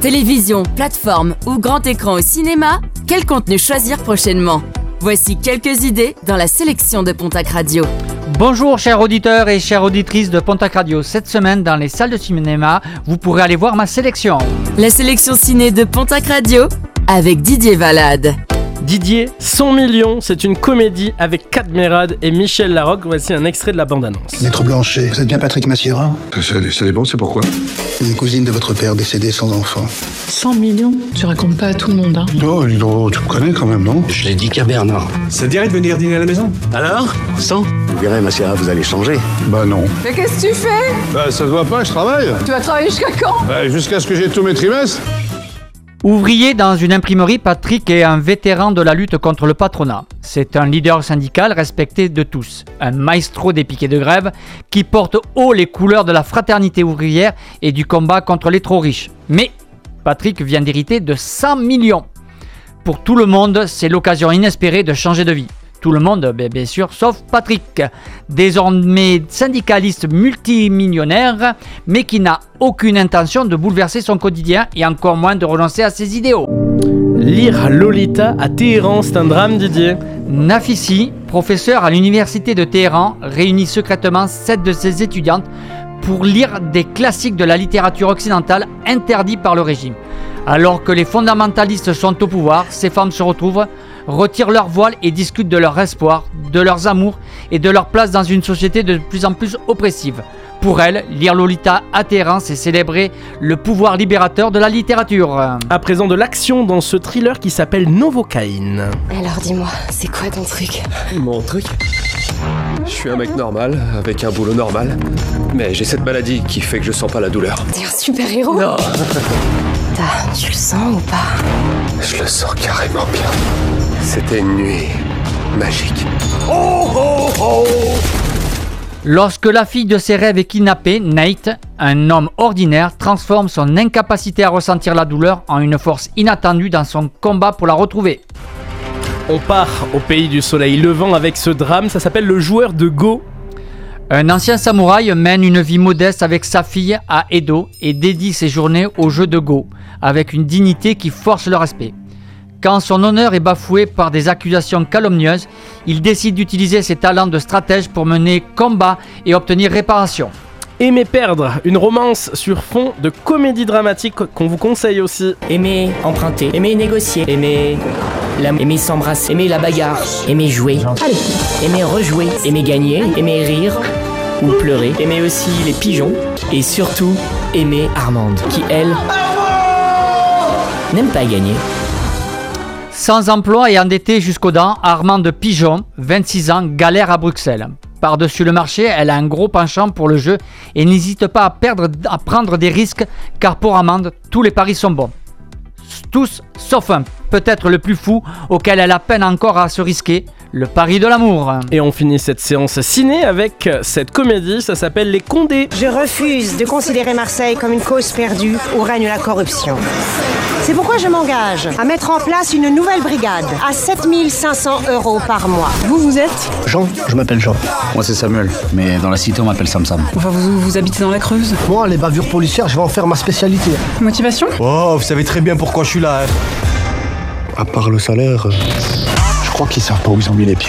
Télévision, plateforme ou grand écran au cinéma, quel contenu choisir prochainement? Voici quelques idées dans la sélection de Pontac Radio. Bonjour chers auditeurs et chères auditrices de Pontac Radio. Cette semaine, dans les salles de cinéma, vous pourrez aller voir ma sélection. La sélection ciné de Pontac Radio avec Didier Valade. Didier, 100 millions, c'est une comédie avec Kat Merad et Michel Larocque. Voici un extrait de la bande-annonce. Maître Blanchet, vous êtes bien Patrick Massiera? Ça dépend, c'est pourquoi? Une cousine de votre père décédée sans enfant. 100 millions? Tu racontes pas à tout le monde, hein? Non, dis donc, tu me connais quand même, non? Je l'ai dit qu'à Bernard. Ça te dirait de venir dîner à la maison? Alors 100? Vous verrez, Massiera, vous allez changer. Bah non. Mais qu'est-ce que tu fais? Bah ça se voit pas, je travaille. Tu vas travailler jusqu'à quand? Bah jusqu'à ce que j'ai tous mes trimestres. Ouvrier dans une imprimerie, Patrick est un vétéran de la lutte contre le patronat. C'est un leader syndical respecté de tous, un maestro des piquets de grève qui porte haut les couleurs de la fraternité ouvrière et du combat contre les trop riches. Mais Patrick vient d'hériter de 100 millions. Pour tout le monde, c'est l'occasion inespérée de changer de vie. Tout le monde, bien sûr, sauf Patrick, désormais syndicaliste multimillionnaire, mais qui n'a aucune intention de bouleverser son quotidien et encore moins de renoncer à ses idéaux. Lire Lolita à Téhéran, c'est un drame, Didier. Nafissi, professeur à l'université de Téhéran, réunit secrètement 7 de ses étudiantes pour lire des classiques de la littérature occidentale interdits par le régime. Alors que les fondamentalistes sont au pouvoir, ces femmes se retrouvent, retirent leur voile et discutent de leur espoir, de leurs amours et de leur place dans une société de plus en plus oppressive. Pour elles, lire Lolita à Téhéran, c'est célébrer le pouvoir libérateur de la littérature. À présent de l'action dans ce thriller qui s'appelle Novocaine. Alors dis-moi, c'est quoi ton truc? Mon truc? Je suis un mec normal, avec un boulot normal, mais j'ai cette maladie qui fait que je sens pas la douleur. T'es un super-héros? Non. Tu le sens ou pas? Je le sens carrément bien. C'était une nuit magique. Oh oh oh! Lorsque la fille de ses rêves est kidnappée, Nate, un homme ordinaire, transforme son incapacité à ressentir la douleur en une force inattendue dans son combat pour la retrouver. On part au pays du soleil levant avec ce drame, ça s'appelle Le joueur de Go. Un ancien samouraï mène une vie modeste avec sa fille à Edo et dédie ses journées au jeu de Go, avec une dignité qui force le respect. Quand son honneur est bafoué par des accusations calomnieuses, il décide d'utiliser ses talents de stratège pour mener combat et obtenir réparation. Aimer perdre, une romance sur fond de comédie dramatique qu'on vous conseille aussi. Aimer emprunter, aimer négocier, aimer s'embrasser, aimer la bagarre, aimer jouer, allez, aimer rejouer, aimer gagner, aimer rire ou pleurer, aimer aussi les pigeons et surtout aimer Armande qui elle n'aime pas gagner. Sans emploi et endetté jusqu'aux dents, Armande Pigeon, 26 ans, galère à Bruxelles. Par-dessus le marché, elle a un gros penchant pour le jeu et n'hésite pas à prendre des risques car pour Armande, tous les paris sont bons. Tous sauf un, peut-être le plus fou, auquel elle a peine encore à se risquer, le pari de l'amour. Et on finit cette séance ciné avec cette comédie, ça s'appelle Les Condés. Je refuse de considérer Marseille comme une cause perdue où règne la corruption. C'est pourquoi je m'engage à mettre en place une nouvelle brigade à 7 500 € par mois. Vous êtes? Jean, je m'appelle Jean. Moi c'est Samuel, mais dans la cité on m'appelle Sam Sam. Enfin, vous habitez dans la Creuse? Moi, les bavures policières, je vais en faire ma spécialité. Motivation? Oh, vous savez très bien pourquoi je suis là. À part le salaire, je crois qu'ils savent pas où ils ont mis les pieds.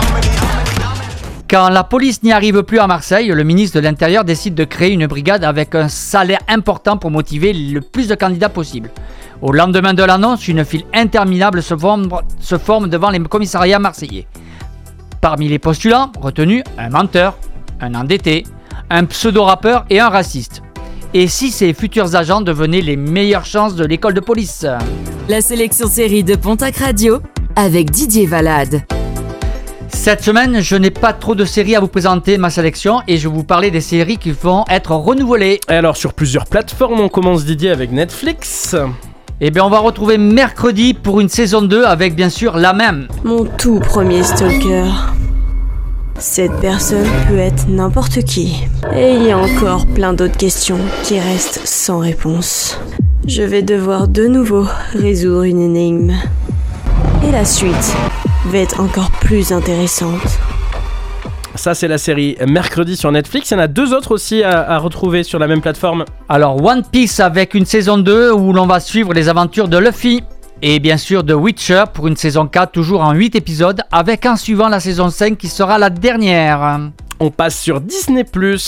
Quand la police n'y arrive plus à Marseille, le ministre de l'Intérieur décide de créer une brigade avec un salaire important pour motiver le plus de candidats possible. Au lendemain de l'annonce, une file interminable se forme devant les commissariats marseillais. Parmi les postulants, retenus, un menteur, un endetté, un pseudo-rappeur et un raciste. Et si ces futurs agents devenaient les meilleures chances de l'école de police? La sélection série de Pontac Radio avec Didier Valade. Cette semaine, je n'ai pas trop de séries à vous présenter ma sélection et je vais vous parler des séries qui vont être renouvelées. Et alors sur plusieurs plateformes, on commence Didier avec Netflix. Eh bien on va retrouver mercredi pour une saison 2 avec bien sûr la même. Mon tout premier stalker. Cette personne peut être n'importe qui. Et il y a encore plein d'autres questions qui restent sans réponse. Je vais devoir de nouveau résoudre une énigme. Et la suite va être encore plus intéressante. Ça, c'est la série Mercredi sur Netflix. Il y en a 2 autres aussi à retrouver sur la même plateforme. Alors, One Piece avec une saison 2 où l'on va suivre les aventures de Luffy. Et bien sûr The Witcher pour une saison 4, toujours en 8 épisodes, avec en suivant la saison 5 qui sera la dernière. On passe sur Disney+.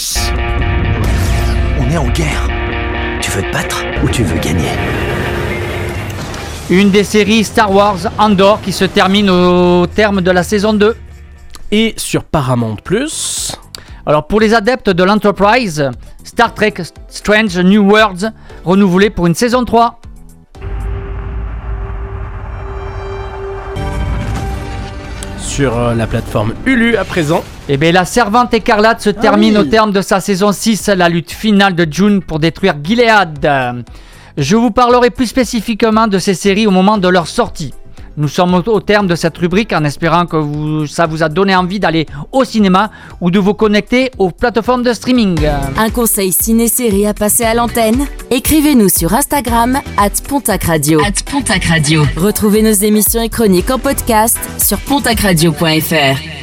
On est en guerre. Tu veux te battre ou tu veux gagner? Une des séries Star Wars Andor qui se termine au terme de la saison 2. Et sur Paramount+. Alors pour les adeptes de l'Enterprise, Star Trek Strange New Worlds renouvelé pour une saison 3. Sur la plateforme Hulu à présent. Et bien la Servante Écarlate se termine au terme de sa saison 6, la lutte finale de June pour détruire Gilead. Je vous parlerai plus spécifiquement de ces séries au moment de leur sortie. Nous sommes au terme de cette rubrique en espérant que ça vous a donné envie d'aller au cinéma ou de vous connecter aux plateformes de streaming. Un conseil ciné-série à passer à l'antenne? Écrivez-nous sur Instagram @PontacRadio. Retrouvez nos émissions et chroniques en podcast sur pontacradio.fr.